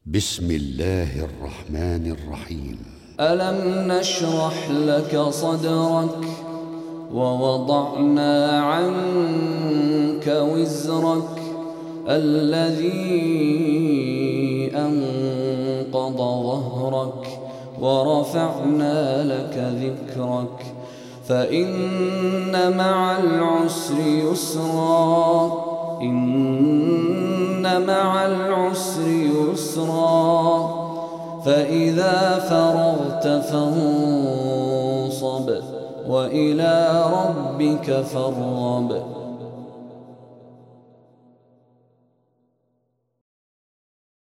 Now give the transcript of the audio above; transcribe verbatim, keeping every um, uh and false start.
بسم الله الرحمن الرحيم. ألم نشرح لك صدرك ووضعنا عنك وزرك الذي أنقض ظهرك ورفعنا لك ذكرك فإن مع العسر يسرا إن مع العسر يسرا فإذا فرغت فانصب وإلى ربك فارغب.